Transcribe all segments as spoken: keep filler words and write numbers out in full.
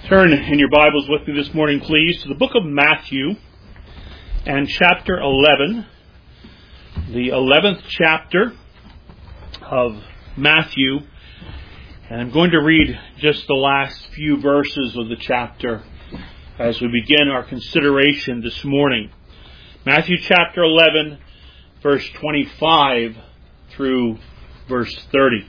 Turn in your Bibles with me this morning, please, to the book of Matthew and chapter eleven. The eleventh chapter of Matthew. And I'm going to read just the last few verses of the chapter as we begin our consideration this morning. Matthew chapter eleven, verse twenty-five through verse thirty.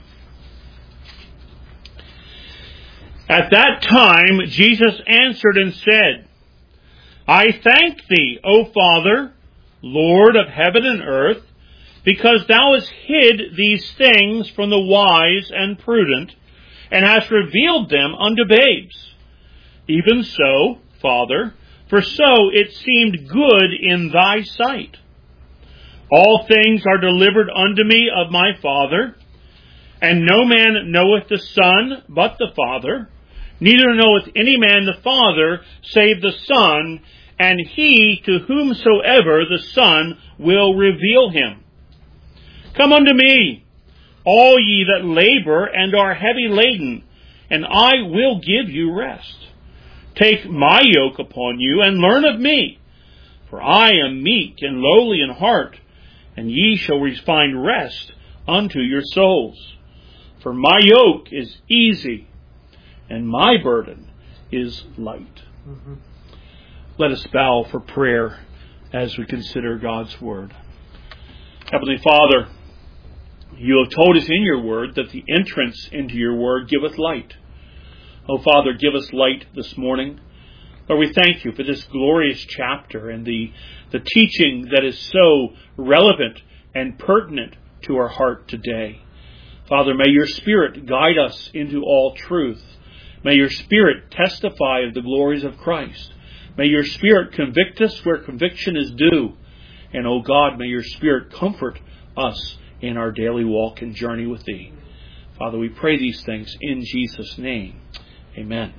At that time, Jesus answered and said, I thank thee, O Father, Lord of heaven and earth, because thou hast hid these things from the wise and prudent, and hast revealed them unto babes. Even so, Father, for so it seemed good in thy sight. All things are delivered unto me of my Father, and no man knoweth the Son but the Father, neither knoweth any man the Father save the Son, and he to whomsoever the Son will reveal him. Come unto me, all ye that labor and are heavy laden, and I will give you rest. Take my yoke upon you, and learn of me, for I am meek and lowly in heart, and ye shall find rest unto your souls. For my yoke is easy, and my burden is light. Mm-hmm. Let us bow for prayer as we consider God's Word. Heavenly Father, you have told us in your Word that the entrance into your Word giveth light. Oh Father, give us light this morning. Lord, we thank you for this glorious chapter and the, the teaching that is so relevant and pertinent to our heart today. Father, may your Spirit guide us into all truth. May your Spirit testify of the glories of Christ. May your Spirit convict us where conviction is due. And, O God, may your Spirit comfort us in our daily walk and journey with thee. Father, we pray these things in Jesus' name. Amen.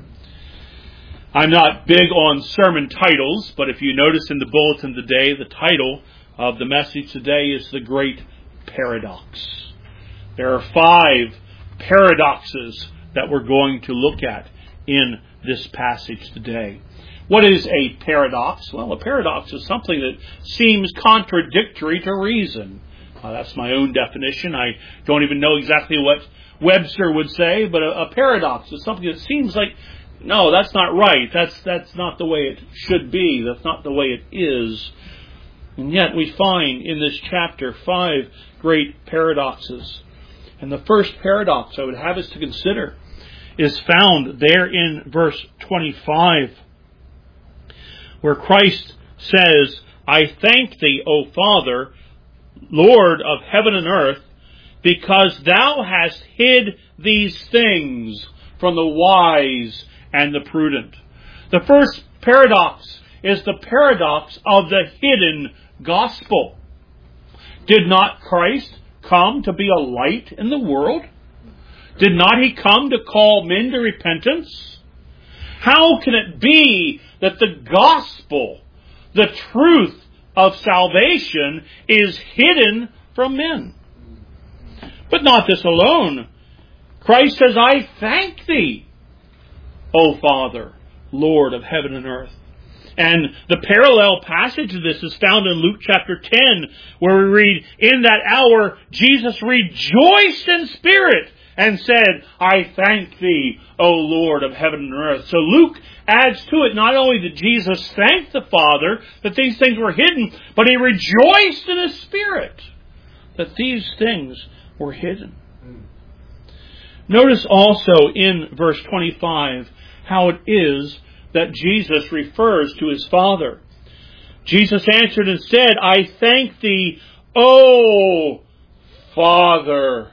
I'm not big on sermon titles, but if you notice in the bulletin today, the title of the message today is The Great Paradox. There are five paradoxes that we're going to look at in this passage today. What is a paradox? Well, a paradox is something that seems contradictory to reason. Uh, that's my own definition. I don't even know exactly what Webster would say, but a, a paradox is something that seems like, no, that's not right. That's that's not the way it should be. That's not the way it is. And yet we find in this chapter five great paradoxes. And the first paradox I would have us to consider is found there in verse twenty-five, where Christ says, I thank thee, O Father, Lord of heaven and earth, because thou hast hid these things from the wise and the prudent. The first paradox is the paradox of the hidden gospel. Did not Christ come to be a light in the world? Did not he come to call men to repentance? How can it be that the gospel, the truth of salvation, is hidden from men? But not this alone. Christ says, I thank thee, O Father, Lord of heaven and earth. And the parallel passage of this is found in Luke chapter ten, where we read, in that hour Jesus rejoiced in spirit and said, I thank thee, O Lord of heaven and earth. So Luke adds to it, not only did Jesus thank the Father that these things were hidden, but he rejoiced in his spirit that these things were hidden. Notice also in verse twenty-five how it is that Jesus refers to his Father. Jesus answered and said, I thank thee, O Father,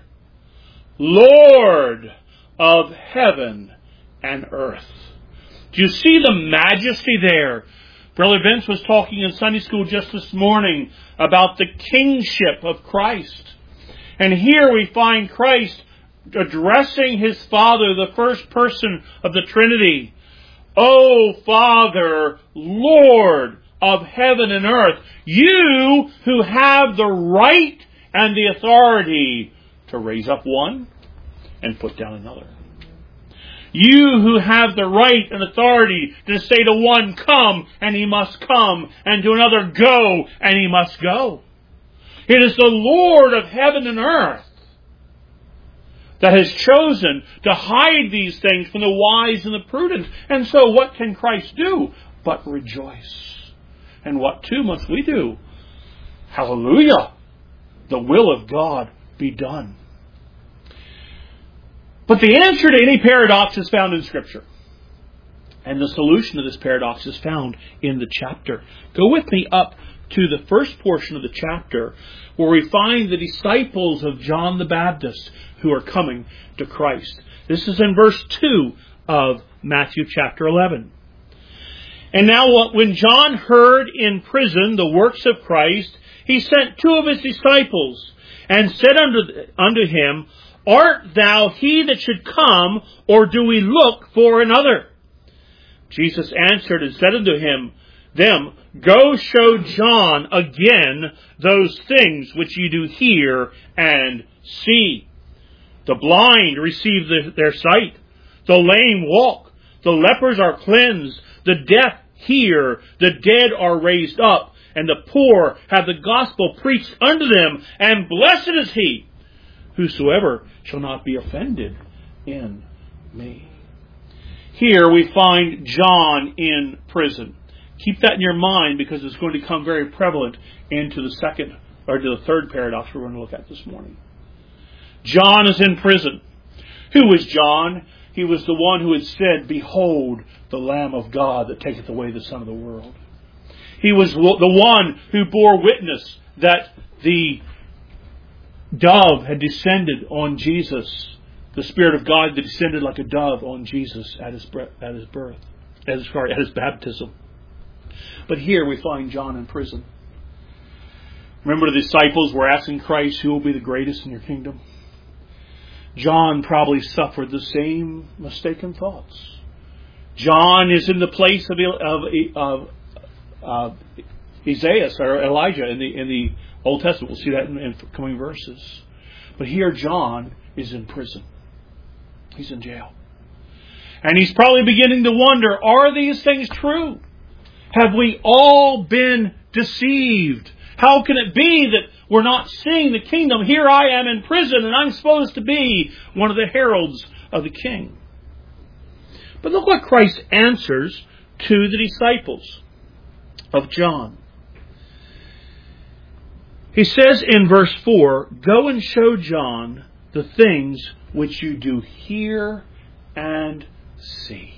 Lord of heaven and earth. Do you see the majesty there? Brother Vince was talking in Sunday school just this morning about the kingship of Christ. And here we find Christ addressing his Father, the first person of the Trinity. O Father, Lord of heaven and earth, you who have the right and the authority to raise up one and put down another. You who have the right and authority to say to one, come, and he must come, and to another, go, and he must go. It is the Lord of heaven and earth that has chosen to hide these things from the wise and the prudent. And so what can Christ do but rejoice? And what too must we do? Hallelujah! The will of God be done. But the answer to any paradox is found in Scripture. And the solution to this paradox is found in the chapter. Go with me up to the first portion of the chapter, where we find the disciples of John the Baptist who are coming to Christ. This is in verse two of Matthew chapter eleven. And now when John heard in prison the works of Christ, he sent two of his disciples, and said unto, unto him, Art thou he that should come, or do we look for another? Jesus answered and said unto him, them, Go show John again those things which ye do hear and see. The blind receive the, their sight, the lame walk, the lepers are cleansed, the deaf hear, the dead are raised up, and the poor have the gospel preached unto them, and blessed is he whosoever shall not be offended in me. Here we find John in prison. Keep that in your mind, because it's going to become very prevalent into the second, or to the third paradox we're going to look at this morning. John is in prison. Who was John? He was the one who had said, Behold, the Lamb of God that taketh away the sin of the world. He was the one who bore witness that the dove had descended on Jesus. The Spirit of God that descended like a dove on Jesus at his at his birth, at his, sorry, at his baptism. But here we find John in prison. Remember, the disciples were asking Christ, who will be the greatest in your kingdom? John probably suffered the same mistaken thoughts. John is in the place of, of, of uh, Isaiah or Elijah in the in the Old Testament. We'll see that in, in coming verses. But here John is in prison. He's in jail. And he's probably beginning to wonder, are these things true? Have we all been deceived? How can it be that we're not seeing the kingdom? Here I am in prison, and I'm supposed to be one of the heralds of the king. But look what Christ answers to the disciples of John. He says in verse four, Go and show John the things which you do hear and see.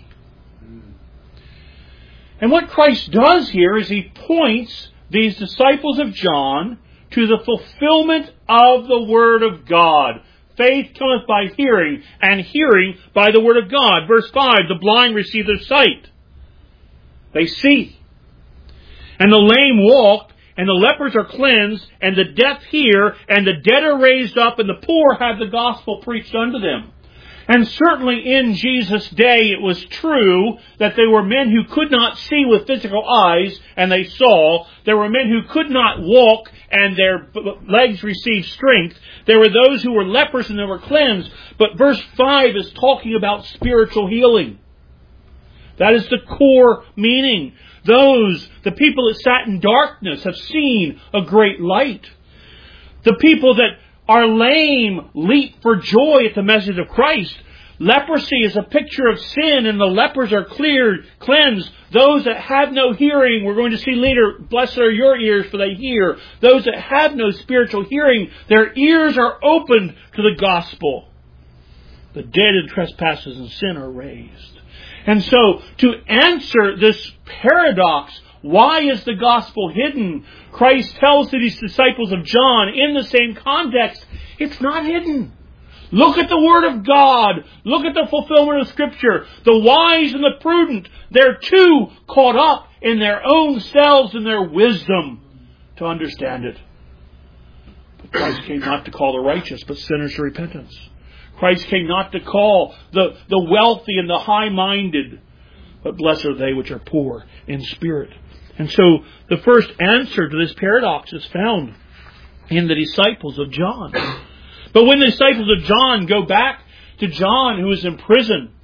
And what Christ does here is he points these disciples of John to the fulfillment of the Word of God. Faith cometh by hearing, and hearing by the Word of God. Verse five, the blind receive their sight. They see. And the lame walk, and the lepers are cleansed, and the deaf hear, and the dead are raised up, and the poor have the gospel preached unto them. And certainly in Jesus' day it was true that there were men who could not see with physical eyes, and they saw. There were men who could not walk, and their legs received strength. There were those who were lepers, and they were cleansed. But verse five is talking about spiritual healing. That is the core meaning. Those, the people that sat in darkness, have seen a great light. The people that are lame leap for joy at the message of Christ. Leprosy is a picture of sin, and the lepers are cleared, cleansed. Those that have no hearing, we're going to see later, blessed are your ears, for they hear. Those that have no spiritual hearing, their ears are opened to the gospel. The dead in trespasses and sin are raised. And so, to answer this paradox, why is the gospel hidden? Christ tells to these disciples of John in the same context, it's not hidden. Look at the Word of God. Look at the fulfillment of Scripture. The wise and the prudent, they're too caught up in their own selves and their wisdom to understand it. But Christ came not to call the righteous, but sinners to repentance. Christ came not to call the, the wealthy and the high-minded, but blessed are they which are poor in spirit. And so the first answer to this paradox is found in the disciples of John. But when the disciples of John go back to John, who is in prison,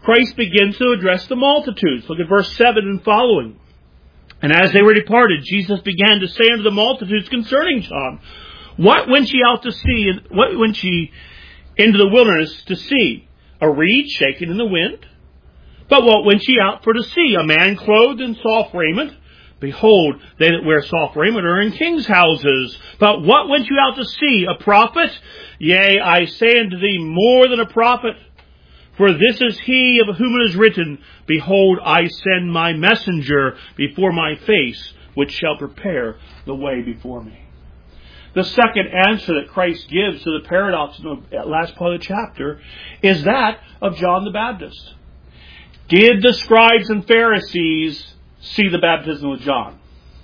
Christ begins to address the multitudes. Look at verse seven and following. And as they were departed, Jesus began to say unto the multitudes concerning John, what went ye out to see, and what went ye into the wilderness to see? A reed shaken in the wind? But what went ye out for to see? A man clothed in soft raiment? Behold, they that wear soft raiment are in kings' houses. But what went you out to see? A prophet? Yea, I say unto thee, more than a prophet. For this is he of whom it is written, behold, I send my messenger before my face, which shall prepare the way before me. The second answer that Christ gives to the paradox in the last part of the chapter is that of John the Baptist. Did the scribes and Pharisees see the baptism of John?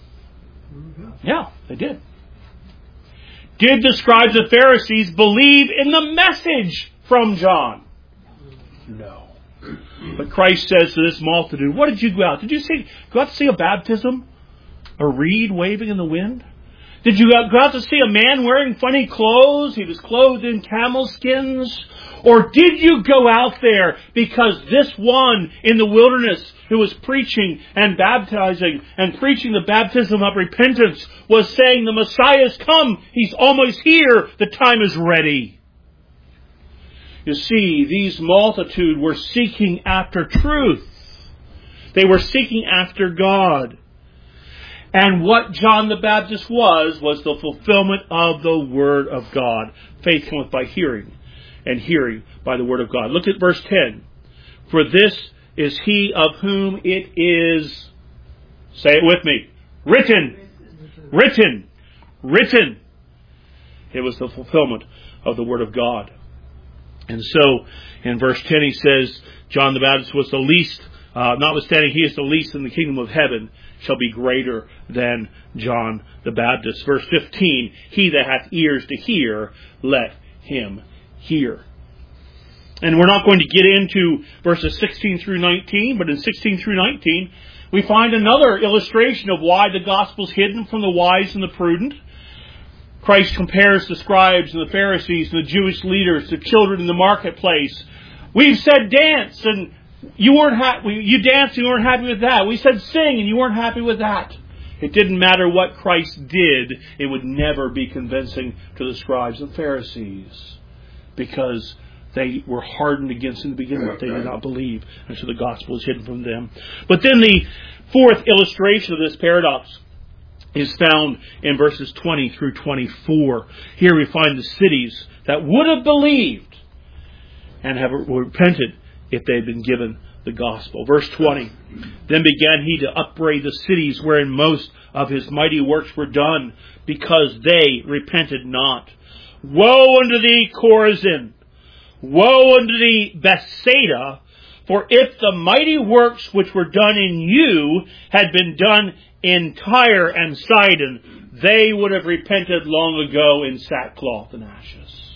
Yeah, they did. Did the scribes and Pharisees believe in the message from John? No. But Christ says to this multitude, what did you go out? Did you see, go out to see a baptism? A reed waving in the wind? Did you go out to see a man wearing funny clothes? He was clothed in camel skins. Or did you go out there because this one in the wilderness who was preaching and baptizing and preaching the baptism of repentance was saying the Messiah's come, He's almost here, the time is ready. You see, these multitude were seeking after truth. They were seeking after God. And what John the Baptist was, was the fulfillment of the Word of God. Faith cometh by hearing, and hearing by the Word of God. Look at verse ten. For this is he of whom it is, say it with me, written, written, written. It was the fulfillment of the Word of God. And so, in verse ten he says, John the Baptist was the least, uh, notwithstanding he is the least in the kingdom of heaven, shall be greater than John the Baptist. Verse fifteen, he that hath ears to hear, let him hear. And we're not going to get into verses sixteen through nineteen, but in sixteen through nineteen, we find another illustration of why the gospel's hidden from the wise and the prudent. Christ compares the scribes and the Pharisees and the Jewish leaders to children in the marketplace. We've said dance, and you weren't happy. You danced and you weren't happy with that. We said sing and you weren't happy with that. It didn't matter what Christ did. It would never be convincing to the scribes and Pharisees because they were hardened against in the beginning what they did not believe. And so the gospel is hidden from them. But then the fourth illustration of this paradox is found in verses twenty through twenty-four. Here we find the cities that would have believed and have repented if they had been given the gospel. Verse twenty. Then began he to upbraid the cities wherein most of his mighty works were done, because they repented not. Woe unto thee, Chorazin! Woe unto thee, Bethsaida! For if the mighty works which were done in you had been done in Tyre and Sidon, they would have repented long ago in sackcloth and ashes.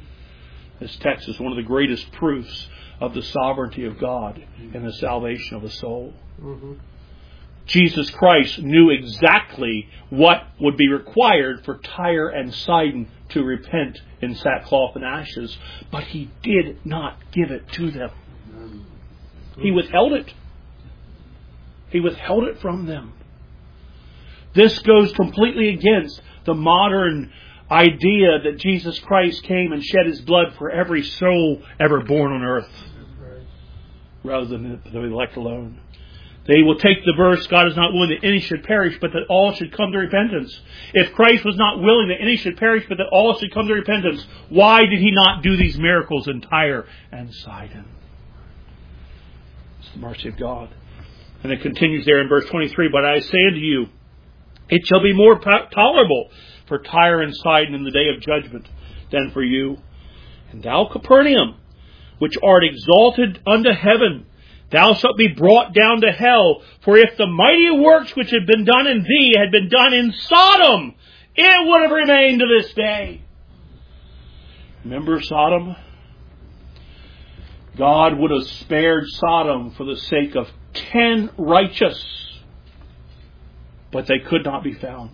This text is one of the greatest proofs of the sovereignty of God and the salvation of the soul. Mm-hmm. Jesus Christ knew exactly what would be required for Tyre and Sidon to repent in sackcloth and ashes, but He did not give it to them. He withheld it. He withheld it from them. This goes completely against the modern idea that Jesus Christ came and shed His blood for every soul ever born on earth, rather than the elect alone. They will take the verse, God is not willing that any should perish, but that all should come to repentance. If Christ was not willing that any should perish, but that all should come to repentance, why did He not do these miracles in Tyre and Sidon? It's the mercy of God. And it continues there in verse twenty-three, but I say unto you, it shall be more tolerable for Tyre and Sidon in the day of judgment than for you. And thou, Capernaum, which art exalted unto heaven, thou shalt be brought down to hell. For if the mighty works which had been done in thee had been done in Sodom, it would have remained to this day. Remember Sodom? God would have spared Sodom for the sake of ten righteous, but they could not be found.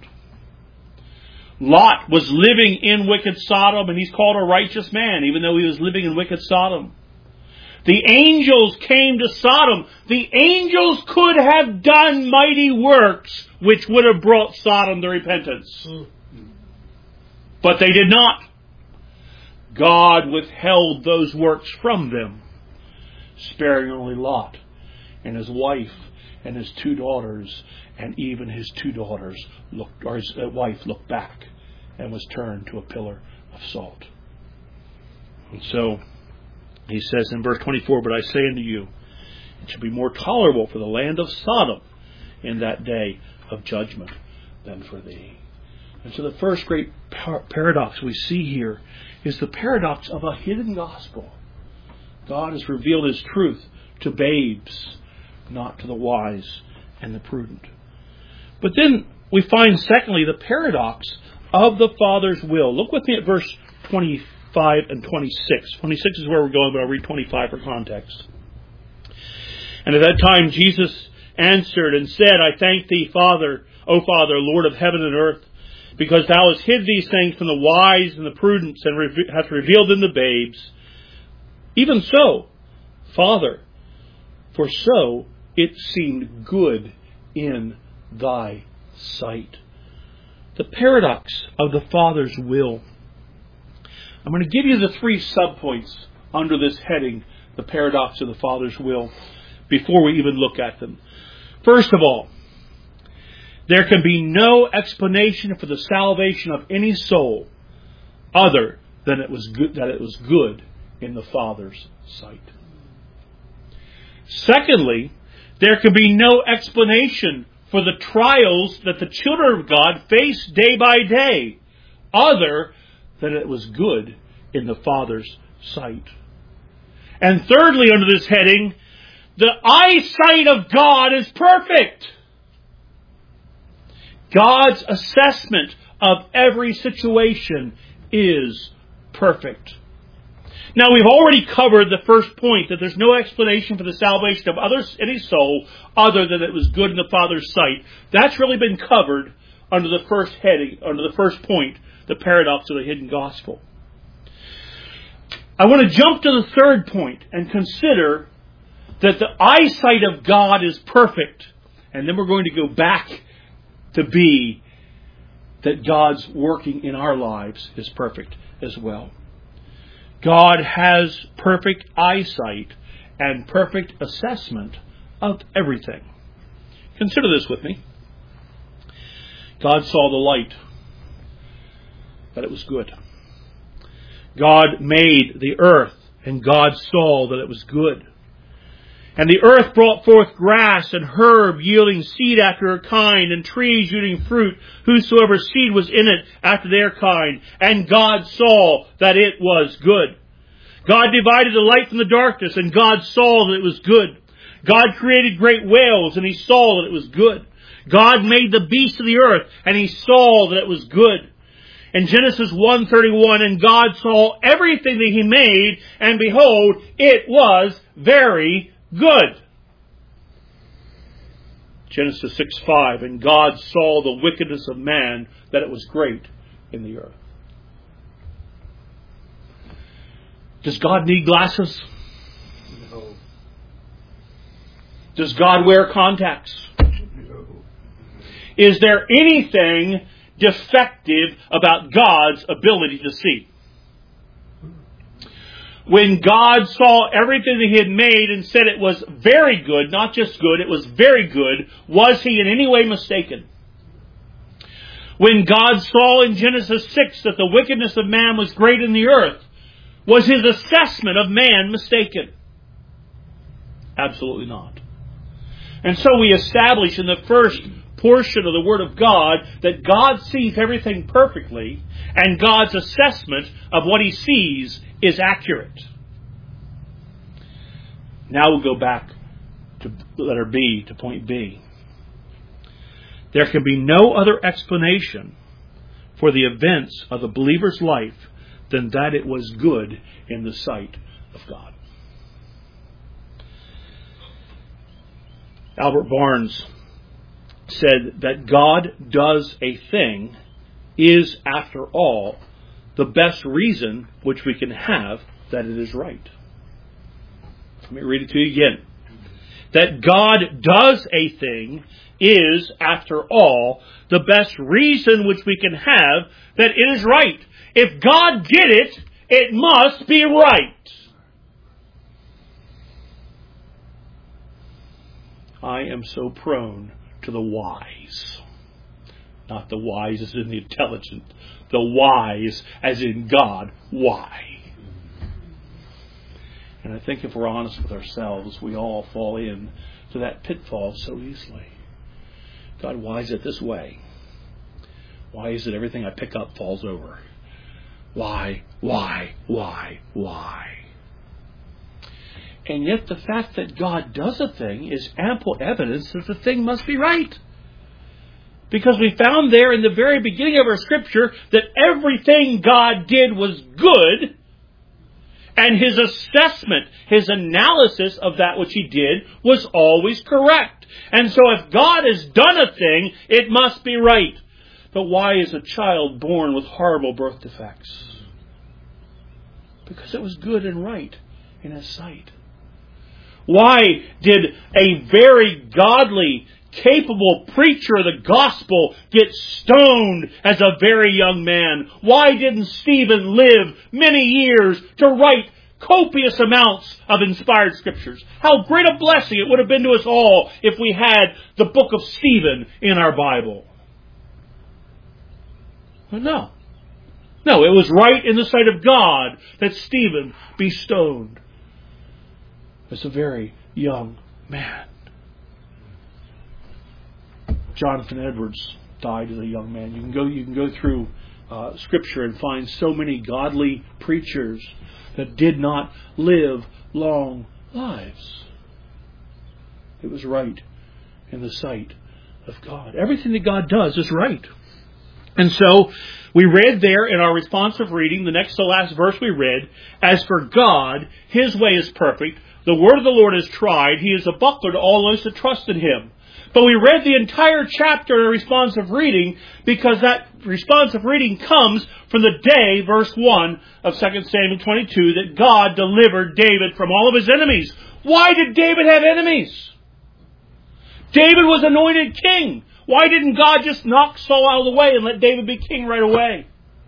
Lot was living in wicked Sodom, and he's called a righteous man, even though he was living in wicked Sodom. The angels came to Sodom. The angels could have done mighty works which would have brought Sodom to repentance. But they did not. God withheld those works from them, sparing only Lot and his wife and his two daughters, and even his two daughters looked, or his wife looked back and was turned to a pillar of salt. And so he says in verse twenty-four, "But I say unto you, it shall be more tolerable for the land of Sodom in that day of judgment than for thee." And so the first great par- paradox we see here is the paradox of a hidden gospel. God has revealed His truth to babes, not to the wise and the prudent. But then we find, secondly, the paradox of the Father's will. Look with me at verse twenty-five and twenty-six. twenty-six is where we're going, but I'll read twenty-five for context. "And at that time Jesus answered and said, I thank thee, Father, O Father, Lord of heaven and earth, because thou hast hid these things from the wise and the prudent, and re- hast revealed them to babes. Even so, Father, for so it seemed good in thy sight." The paradox of the Father's will. I'm going to give you the three subpoints under this heading, the paradox of the Father's will, before we even look at them. First of all, there can be no explanation for the salvation of any soul other than it was good, that it was good in the Father's sight. Secondly, there can be no explanation for the trials that the children of God face day by day other than it was good in the Father's sight. And thirdly, under this heading, the eyesight of God is perfect. God's assessment of every situation is perfect. Now, we've already covered the first point, that there's no explanation for the salvation of others, any soul other than it was good in the Father's sight. That's really been covered under the first heading, under the first point, the paradox of the hidden gospel. I want to jump to the third point and consider that the eyesight of God is perfect. And then we're going to go back to be that God's working in our lives is perfect as well. God has perfect eyesight and perfect assessment of everything. Consider this with me. God saw the light, that it was good. God made the earth, and God saw that it was good. And the earth brought forth grass and herb, yielding seed after her kind, and trees yielding fruit, whosoever seed was in it after their kind. And God saw that it was good. God divided the light from the darkness, and God saw that it was good. God created great whales, and He saw that it was good. God made the beasts of the earth, and He saw that it was good. In Genesis one thirty-one, and God saw everything that He made, and behold, it was very good. Genesis six five, and God saw the wickedness of man, that it was great in the earth. Does God need glasses? No. Does God wear contacts? No. Is there anything defective about God's ability to see? When God saw everything that He had made and said it was very good, not just good, it was very good, was He in any way mistaken? When God saw in Genesis six that the wickedness of man was great in the earth, was His assessment of man mistaken? Absolutely not. And so we establish in the first portion of the Word of God that God sees everything perfectly, and God's assessment of what He sees is accurate. Now we'll go back to letter B, to point B. There can be no other explanation for the events of the believer's life than that it was good in the sight of God. Albert Barnes said that God does a thing is, after all, the best reason which we can have that it is right. Let me read it to you again. That God does a thing is, after all, the best reason which we can have that it is right. If God did it, it must be right. I am so prone to the wise. Not the wise as in the intelligent. The wise as in God. Why? And I think if we're honest with ourselves, we all fall in to that pitfall so easily. God, why is it this way? Why is it everything I pick up falls over? Why, why, why, why? And yet the fact that God does a thing is ample evidence that the thing must be right. Because we found there in the very beginning of our Scripture that everything God did was good, and His assessment, His analysis of that which He did was always correct. And so if God has done a thing, it must be right. But why is a child born with horrible birth defects? Because it was good and right in His sight. Why did a very godly, capable preacher of the gospel get stoned as a very young man? Why didn't Stephen live many years to write copious amounts of inspired scriptures? How great a blessing it would have been to us all if we had the book of Stephen in our Bible. But no. No, it was right in the sight of God that Stephen be stoned as a very young man. Jonathan Edwards died as a young man. You can go, you can go through uh, Scripture and find so many godly preachers that did not live long lives. It was right in the sight of God. Everything that God does is right. And so, we read there in our responsive reading, the next to last verse we read, as for God, His way is perfect, the word of the Lord is tried, He is a buckler to all those that trust in Him. But we read the entire chapter in a responsive reading because that responsive reading comes from the day, verse one of Second Samuel twenty-two, that God delivered David from all of his enemies. Why did David have enemies? David was anointed king. Why didn't God just knock Saul out of the way and let David be king right away?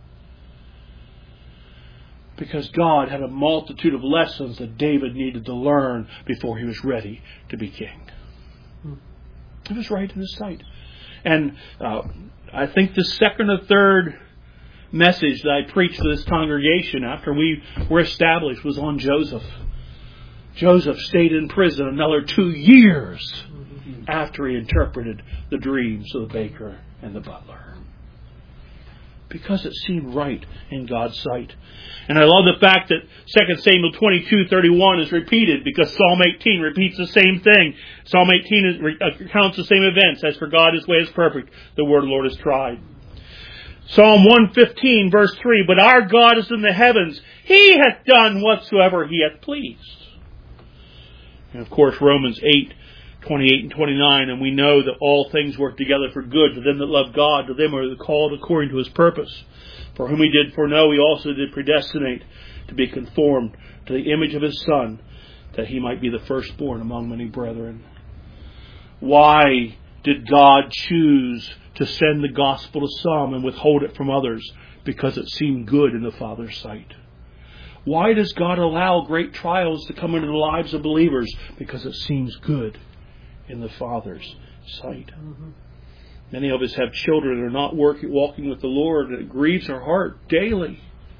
Because God had a multitude of lessons that David needed to learn before he was ready to be king. It was right in His sight. And uh, I think the second or third message that I preached to this congregation after we were established was on Joseph. Joseph stayed in prison another two years after he interpreted the dreams of the baker and the butler. Because it seemed right in God's sight. And I love the fact that Second Samuel twenty-two thirty-one is repeated because Psalm eighteen repeats the same thing. Psalm eighteen is, recounts the same events. As for God, His way is perfect. The word of the Lord is tried. Psalm one fifteen verse three, but our God is in the heavens. He hath done whatsoever He hath pleased. And of course Romans eight twenty-eight and twenty-nine, and we know that all things work together for good to them that love God, to them who are called according to His purpose. For whom He did foreknow, He also did predestinate to be conformed to the image of His Son, that He might be the firstborn among many brethren. Why did God choose to send the gospel to some and withhold it from others? Because it seemed good in the Father's sight. Why does God allow great trials to come into the lives of believers? Because it seems good in the Father's sight. Mm-hmm. Many of us have children that are not working, walking with the Lord, and it grieves our heart daily.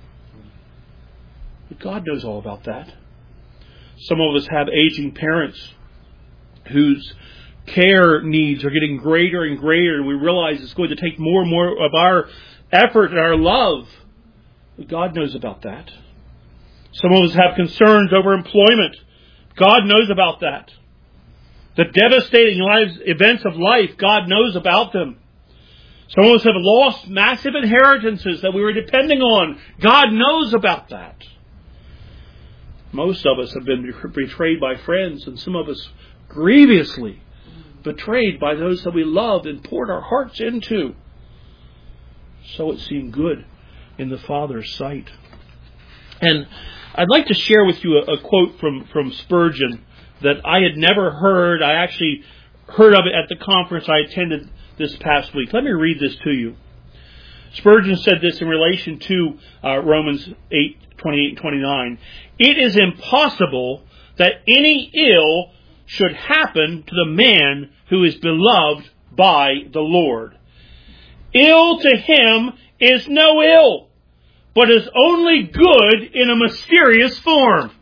But God knows all about that. Some of us have aging parents whose care needs are getting greater and greater, and we realize it's going to take more and more of our effort and our love. But God knows about that. Some of us have concerns over employment. God knows about that. The devastating lives, events of life, God knows about them. Some of us have lost massive inheritances that we were depending on. God knows about that. Most of us have been betrayed by friends, and some of us grievously betrayed by those that we loved and poured our hearts into. So it seemed good in the Father's sight. And I'd like to share with you a, a quote from, from Spurgeon that I had never heard. I actually heard of it at the conference I attended this past week. Let me read this to you. Spurgeon said this in relation to uh, Romans eight, twenty-eight and twenty-nine. It is impossible that any ill should happen to the man who is beloved by the Lord. Ill to him is no ill, but is only good in a mysterious form.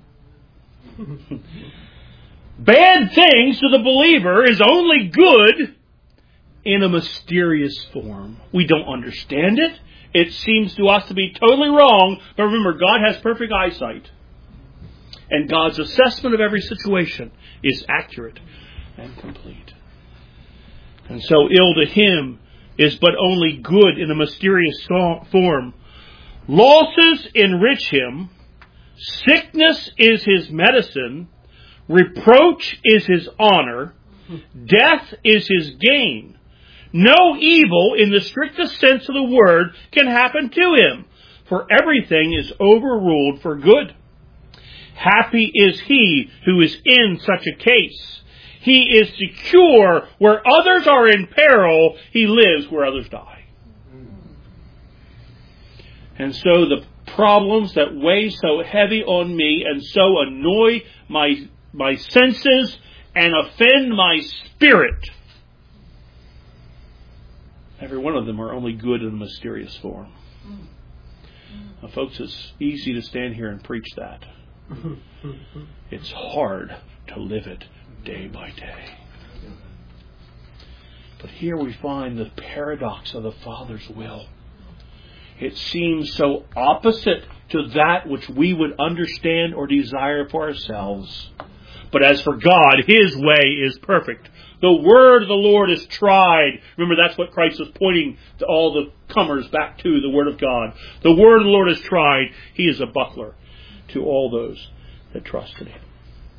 Bad things to the believer is only good in a mysterious form. We don't understand it. It seems to us to be totally wrong. But remember, God has perfect eyesight. And God's assessment of every situation is accurate and complete. And so ill to him is but only good in a mysterious form. Losses enrich him. Sickness is his medicine. Reproach is his honor. Death is his gain. No evil, in the strictest sense of the word, can happen to him, for everything is overruled for good. Happy is he who is in such a case. He is secure where others are in peril. He lives where others die. And so the problems that weigh so heavy on me and so annoy my, my senses and offend my spirit, every one of them are only good in a mysterious form. Now, folks, it's easy to stand here and preach that. It's hard to live it day by day. But here we find the paradox of the Father's will. It seems so opposite to that which we would understand or desire for ourselves. But as for God, His way is perfect. The word of the Lord is tried. Remember, that's what Christ was pointing to all the comers back to, the word of God. The word of the Lord is tried. He is a buckler to all those that trust in Him.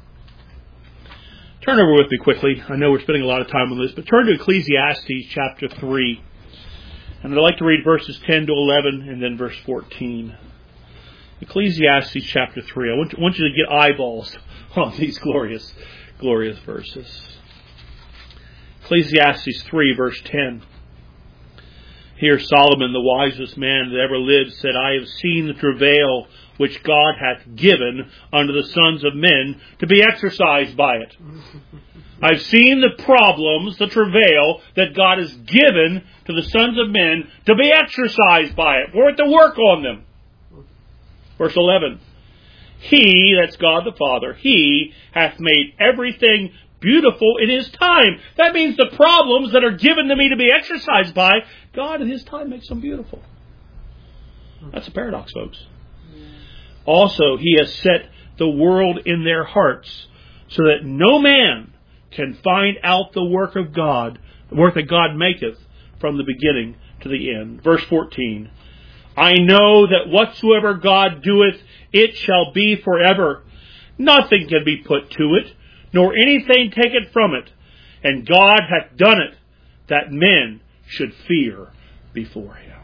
Turn over with me quickly. I know we're spending a lot of time on this, but turn to Ecclesiastes chapter three. And I'd like to read verses ten to eleven and then verse fourteen. Ecclesiastes chapter three. I want, want you to get eyeballs on these glorious, glorious verses. Ecclesiastes three, verse ten. Here Solomon, the wisest man that ever lived, said, I have seen the travail which God hath given unto the sons of men to be exercised by it. I've seen the problems, the travail that God has given to the sons of men to be exercised by it, for it to work on them. Verse eleven. He, that's God the Father, He hath made everything beautiful in His time. That means the problems that are given to me to be exercised by, God in His time makes them beautiful. That's a paradox, folks. Also, He has set the world in their hearts, so that no man can find out the work of God, the work that God maketh from the beginning to the end. Verse fourteen. I know that whatsoever God doeth, it shall be forever. Nothing can be put to it, nor anything taken from it. And God hath done it, that men should fear before Him.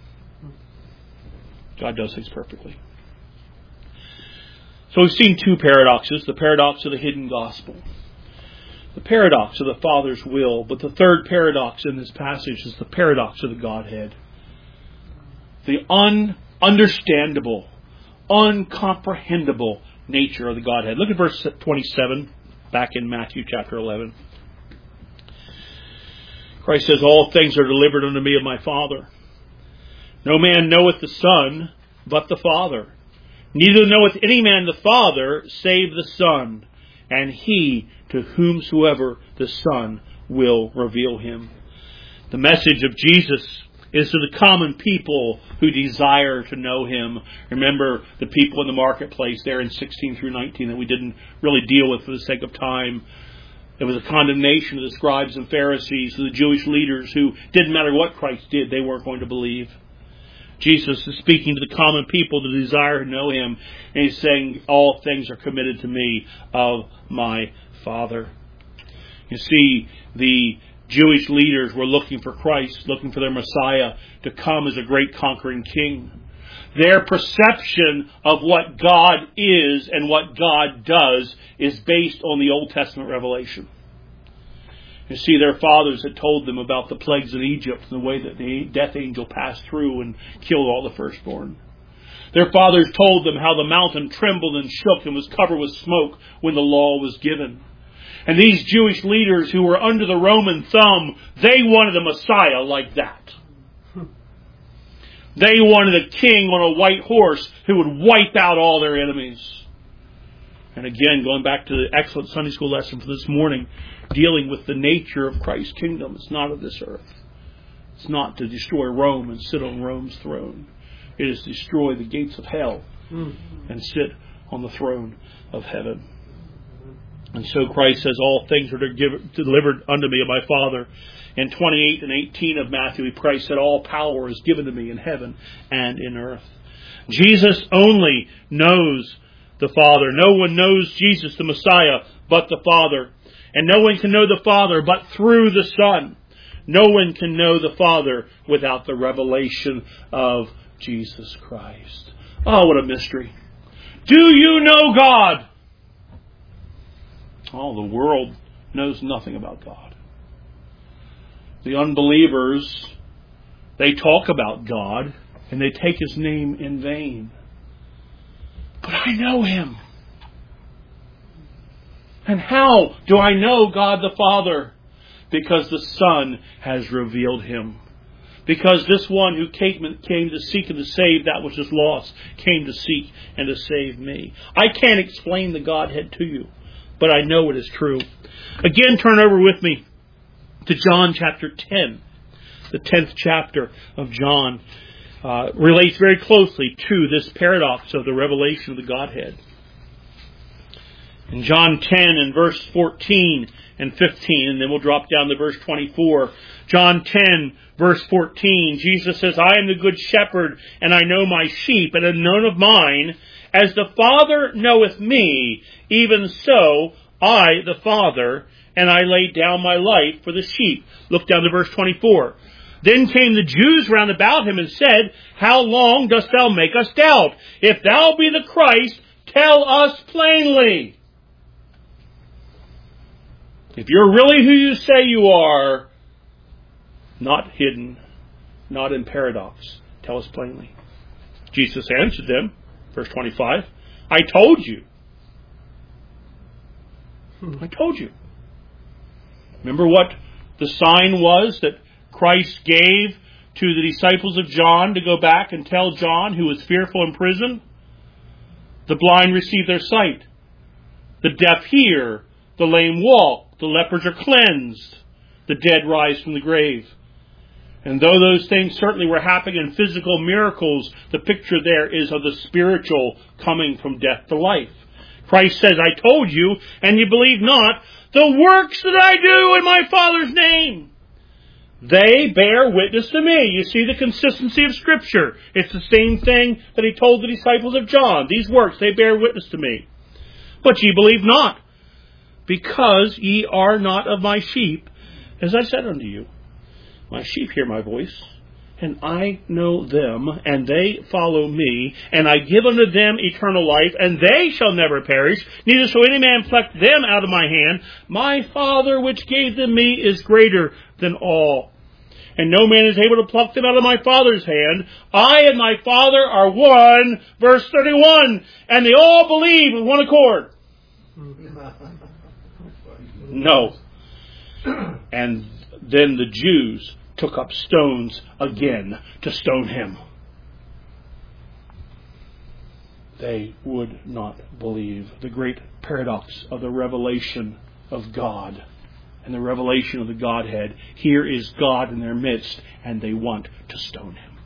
God does things perfectly. So we've seen two paradoxes. The paradox of the hidden gospel. The paradox of the Father's will. But the third paradox in this passage is the paradox of the Godhead. The ununderstandable, uncomprehendable nature of the Godhead. Look at verse twenty-seven, back in Matthew chapter eleven. Christ says, all things are delivered unto me of my Father. No man knoweth the Son, but the Father. Neither knoweth any man the Father, save the Son, and he to whomsoever the Son will reveal Him. The message of Jesus is to the common people who desire to know Him. Remember the people in the marketplace there in sixteen through nineteen that we didn't really deal with for the sake of time. It was a condemnation of the scribes and Pharisees, of the Jewish leaders who didn't matter what Christ did, they weren't going to believe. Jesus is speaking to the common people that desire to know Him, and He's saying, all things are committed to me of my Father. You see, the Jewish leaders were looking for Christ, looking for their Messiah to come as a great conquering king. Their perception of what God is and what God does is based on the Old Testament revelation. You see, their fathers had told them about the plagues in Egypt and the way that the death angel passed through and killed all the firstborn. Their fathers told them how the mountain trembled and shook and was covered with smoke when the law was given. And these Jewish leaders who were under the Roman thumb, they wanted a Messiah like that. They wanted a king on a white horse who would wipe out all their enemies. And again, going back to the excellent Sunday school lesson for this morning, dealing with the nature of Christ's kingdom. It's not of this earth. It's not to destroy Rome and sit on Rome's throne. It is to destroy the gates of hell and sit on the throne of heaven. And so Christ says, all things are delivered unto me of my Father. In twenty-eight and eighteen of Matthew, Christ said, all power is given to me in heaven and in earth. Jesus only knows the Father. No one knows Jesus, the Messiah, but the Father. And no one can know the Father but through the Son. No one can know the Father without the revelation of Jesus Christ. Oh, what a mystery. Do you know God? Oh, the world knows nothing about God. The unbelievers, they talk about God and they take His name in vain. But I know Him. And how do I know God the Father? Because the Son has revealed Him. Because this one who came, came to seek and to save that which is lost, came to seek and to save me. I can't explain the Godhead to you, but I know it is true. Again, turn over with me to John chapter ten. The tenth chapter of John uh, relates very closely to this paradox of the revelation of the Godhead. In John ten and verse fourteen and fifteen, and then we'll drop down to verse twenty-four. John ten, verse fourteen, Jesus says, I am the good shepherd, and I know my sheep, and am known of mine. As the Father knoweth me, even so I the Father, and I lay down my life for the sheep. Look down to verse twenty-four. Then came the Jews round about him and said, How long dost thou make us doubt? If thou be the Christ, tell us plainly. If you're really who you say you are, not hidden, not in paradox, tell us plainly. Jesus answered them, verse twenty-five, I told you. I told you. Remember what the sign was that Christ gave to the disciples of John to go back and tell John, who was fearful in prison? The blind receive their sight. The deaf hear. The lame walk. The lepers are cleansed. The dead rise from the grave. And though those things certainly were happening in physical miracles, the picture there is of the spiritual coming from death to life. Christ says, I told you, and you believe not, the works that I do in my Father's name. They bear witness to me. You see the consistency of Scripture. It's the same thing that He told the disciples of John. These works, they bear witness to me. But ye believe not, because ye are not of my sheep, as I said unto you. My sheep hear my voice, and I know them, and they follow me, and I give unto them eternal life, and they shall never perish, neither shall any man pluck them out of my hand. My Father which gave them me is greater than all, and no man is able to pluck them out of my Father's hand. I and my Father are one, verse thirty-one, and they all believe with one accord. No. And then the Jews took up stones again to stone Him. They would not believe. The great paradox of the revelation of God and the revelation of the Godhead. Here is God in their midst, and they want to stone Him.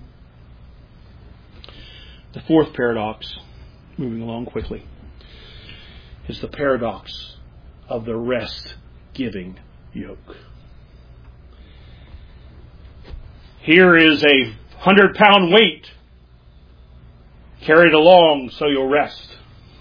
The fourth paradox, moving along quickly, is the paradox of the rest-giving yoke. Here is a hundred-pound weight. Carry it along so you'll rest.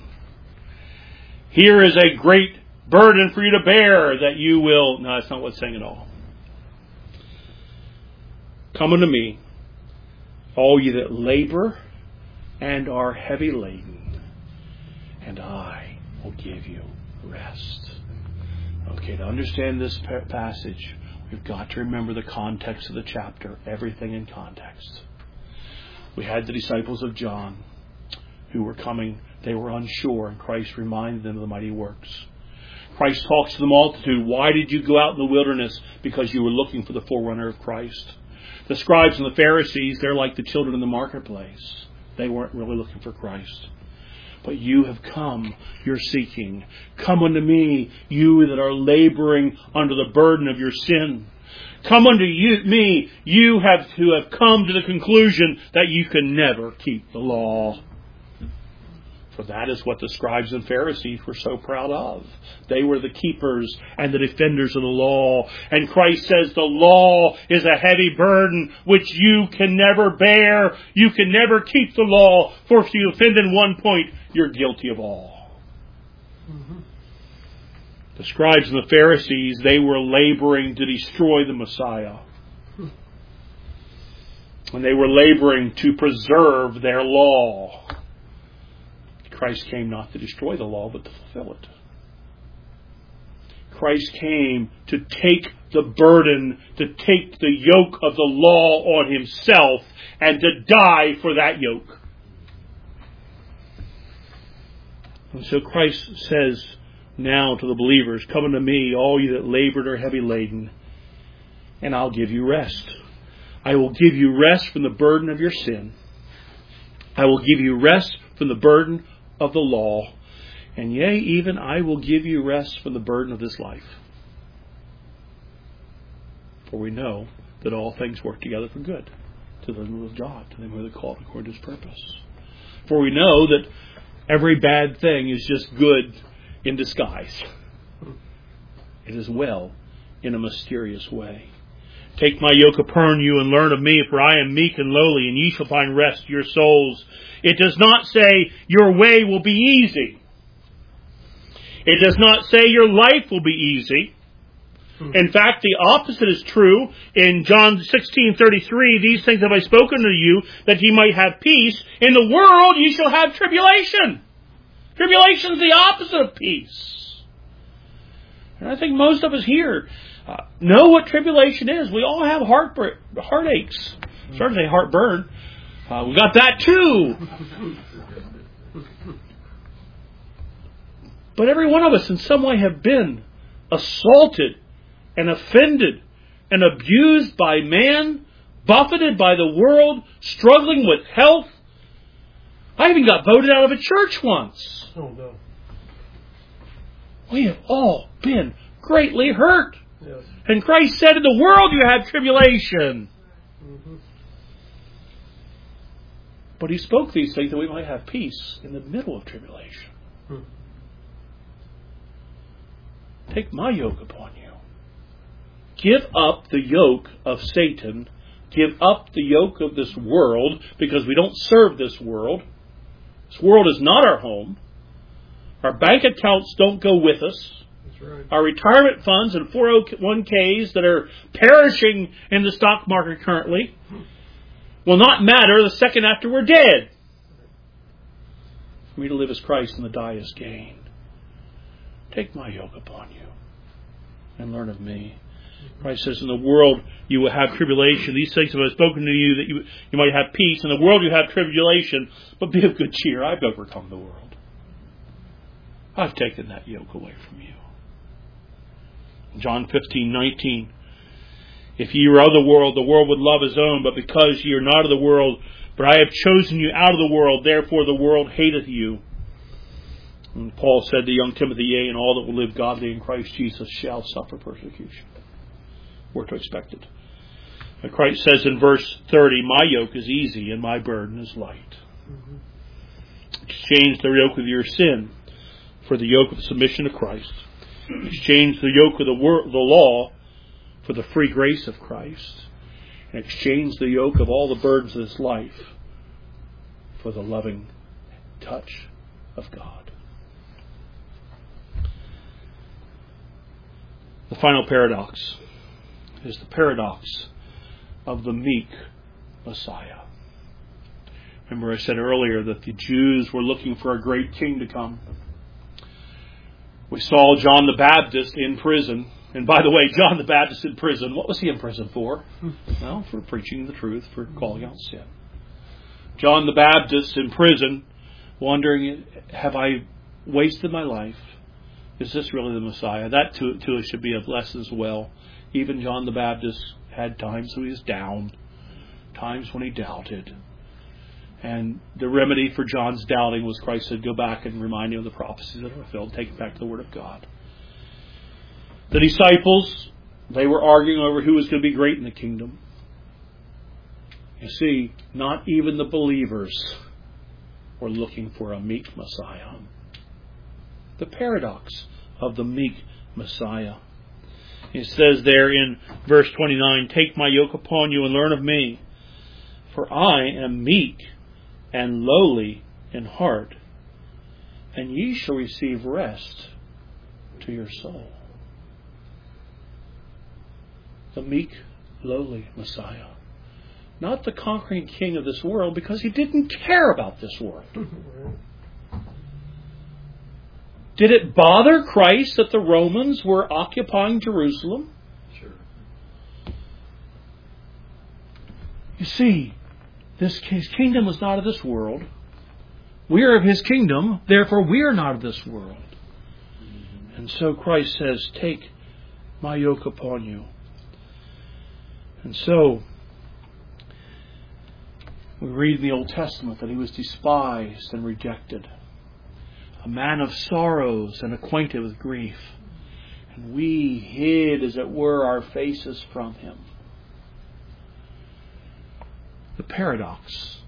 Here is a great burden for you to bear that you will... No, that's not what it's saying at all. Come unto me, all ye that labor and are heavy laden, and I will give you rest. Okay, to understand this passage, we've got to remember the context of the chapter, everything in context. We had the disciples of John who were coming. They were unsure, and Christ reminded them of the mighty works. Christ talks to the multitude. Why did you go out in the wilderness? Because you were looking for the forerunner of Christ. The scribes and the Pharisees, they're like the children in the marketplace. They weren't really looking for Christ. But you have come, you're seeking. Come unto me, you that are laboring under the burden of your sin. Come unto you, me, you have to have come to the conclusion that you can never keep the law. For that is what the scribes and Pharisees were so proud of. They were the keepers and the defenders of the law. And Christ says the law is a heavy burden which you can never bear. You can never keep the law. For if you offend in one point, you're guilty of all. Mm-hmm. The scribes and the Pharisees, they were laboring to destroy the Messiah. And they were laboring to preserve their law. Christ came not to destroy the law, but to fulfill it. Christ came to take the burden, to take the yoke of the law on himself, and to die for that yoke. And so Christ says now to the believers, come unto me, all you that labored are heavy laden, and I'll give you rest. I will give you rest from the burden of your sin. I will give you rest from the burden of the law. And yea, even I will give you rest from the burden of this life. For we know that all things work together for good to them with God, to them who are called according to his purpose. For we know that every bad thing is just good in disguise. It is well in a mysterious way. Take my yoke upon you and learn of me, for I am meek and lowly, and ye shall find rest to your souls. It does not say your way will be easy. It does not say your life will be easy. In fact, the opposite is true. In John sixteen thirty-three, these things have I spoken to you, that ye might have peace. In the world ye shall have tribulation. Tribulation is the opposite of peace. And I think most of us here uh, know what tribulation is. We all have heart heartaches. I'm starting to say heartburn. Uh, we got that too. But every one of us in some way have been assaulted and offended and abused by man, buffeted by the world, struggling with health. I even got voted out of a church once. Oh, no. We have all been greatly hurt. Yes. And Christ said, in the world you have tribulation. Mm-hmm. But he spoke these things that we might have peace in the middle of tribulation. Hmm. Take my yoke upon you. Give up the yoke of Satan. Give up the yoke of this world, because we don't serve this world. This world is not our home. Our bank accounts don't go with us. That's right. Our retirement funds and four oh one k's that are perishing in the stock market currently will not matter the second after we're dead. For me to live as Christ and to die as gain. Take my yoke upon you and learn of me. Christ says, in the world you will have tribulation. These things have I spoken to you, that you, you might have peace. In the world you have tribulation, but be of good cheer. I've overcome the world. I've taken that yoke away from you. John fifteen nineteen. If ye were of the world, the world would love his own, but because ye are not of the world, but I have chosen you out of the world, therefore the world hateth you. And Paul said to young Timothy, yea, and all that will live godly in Christ Jesus shall suffer persecution. We're to expect it. And Christ says in verse thirty, my yoke is easy and my burden is light. Mm-hmm. Exchange the yoke of your sin for the yoke of submission to Christ. Exchange the yoke of the, wor- the law for the free grace of Christ. And exchange the yoke of all the burdens of this life for the loving touch of God. The final paradox is the paradox of the meek Messiah. Remember I said earlier that the Jews were looking for a great king to come. We saw John the Baptist in prison. And by the way, John the Baptist in prison, what was he in prison for? Well, for preaching the truth, for calling out sin. John the Baptist in prison, wondering, have I wasted my life? Is this really the Messiah? That too, too should be a lesson as well. Even John the Baptist had times when he was down, times when he doubted. And the remedy for John's doubting was Christ said, go back and remind him of the prophecies that are fulfilled. Take it back to the Word of God. The disciples, they were arguing over who was going to be great in the kingdom. You see, not even the believers were looking for a meek Messiah. The paradox of the meek Messiah. It says there in verse twenty-nine, take my yoke upon you and learn of me, for I am meek and lowly in heart, and ye shall receive rest to your soul. The meek, lowly Messiah. Not the conquering king of this world, because he didn't care about this world. Did it bother Christ that the Romans were occupying Jerusalem? Sure. You see, this his kingdom was not of this world. We are of his kingdom, therefore we are not of this world. And so Christ says, take my yoke upon you. And so, we read in the Old Testament that he was despised and rejected. A man of sorrows and acquainted with grief. And we hid, as it were, our faces from him. The paradox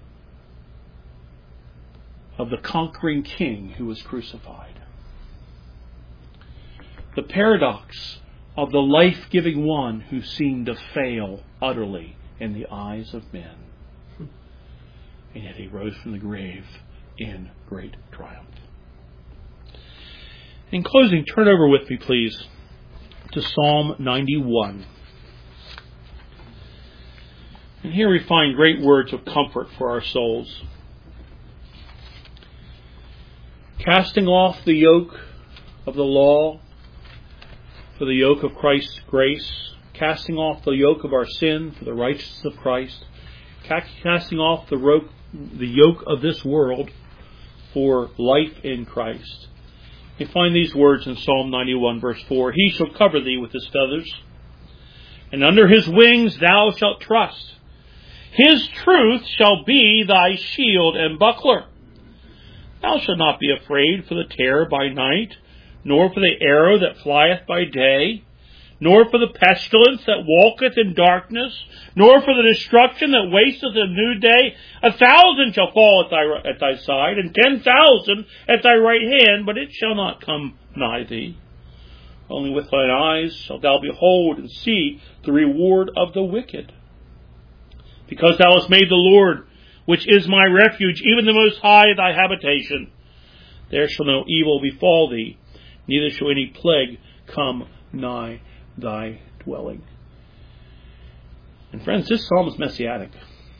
of the conquering king who was crucified. The paradox of the life-giving one who seemed to fail utterly in the eyes of men. And yet he rose from the grave in great triumph. In closing, turn over with me, please, to Psalm ninety-one. And here we find great words of comfort for our souls. Casting off the yoke of the law for the yoke of Christ's grace, casting off the yoke of our sin for the righteousness of Christ, casting off the yoke, the yoke of this world for life in Christ. You find these words in Psalm ninety-one, verse four. He shall cover thee with his feathers, and under his wings thou shalt trust. His truth shall be thy shield and buckler. Thou shalt not be afraid for the terror by night, nor for the arrow that flieth by day, nor for the pestilence that walketh in darkness, nor for the destruction that wasteth in noonday. A thousand shall fall at thy at thy side, and ten thousand at thy right hand, but it shall not come nigh thee. Only with thine eyes shalt thou behold and see the reward of the wicked. Because thou hast made the Lord, which is my refuge, even the Most High, thy habitation, there shall no evil befall thee, neither shall any plague come nigh thy dwelling. And friends, this psalm is messianic.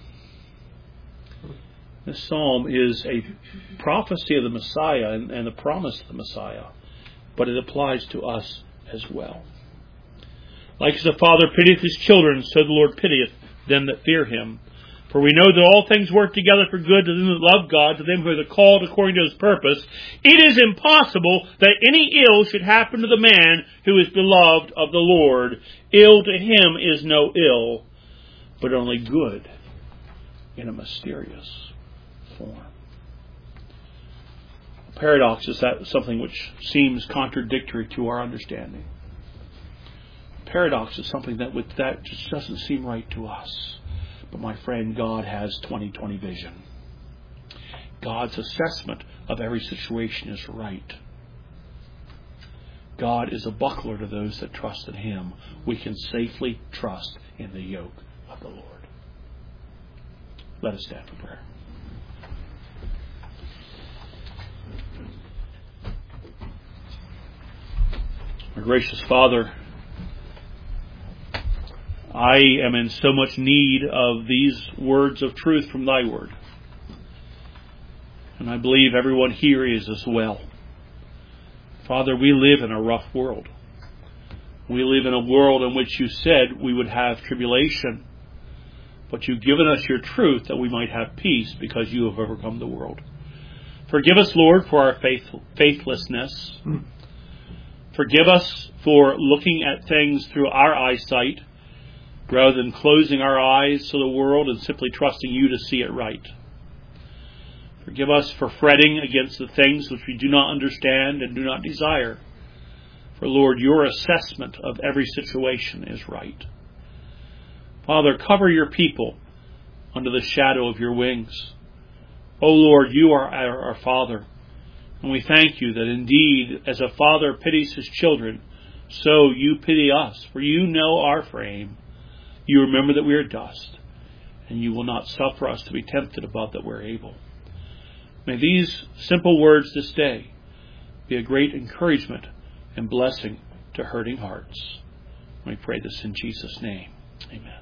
This psalm is a prophecy of the Messiah and, and the promise of the Messiah, but it applies to us as well. Like as the Father pitieth his children, so the Lord pitieth them that fear him. For we know that all things work together for good to them that love God, to them who are called according to his purpose. It is impossible that any ill should happen to the man who is beloved of the Lord. Ill to him is no ill, but only good in a mysterious form. A paradox is that something which seems contradictory to our understanding. Paradox is something that with that just doesn't seem right to us. But my friend, God has twenty twenty vision. God's assessment of every situation is right. God is a buckler to those that trust in him. We can safely trust in the yoke of the Lord. Let us stand for prayer. Our gracious Father, I am in so much need of these words of truth from thy word. And I believe everyone here is as well. Father, we live in a rough world. We live in a world in which you said we would have tribulation. But you've given us your truth that we might have peace because you have overcome the world. Forgive us, Lord, for our faith, faithlessness. Forgive us for looking at things through our eyesight rather than closing our eyes to the world and simply trusting you to see it right. Forgive us for fretting against the things which we do not understand and do not desire. For, Lord, your assessment of every situation is right. Father, cover your people under the shadow of your wings. O Lord, you are our, our Father. And we thank you that indeed, as a father pities his children, so you pity us. For you know our frame. You remember that we are dust. And you will not suffer us to be tempted above that we're able. May these simple words this day be a great encouragement and blessing to hurting hearts. We pray this in Jesus' name. Amen.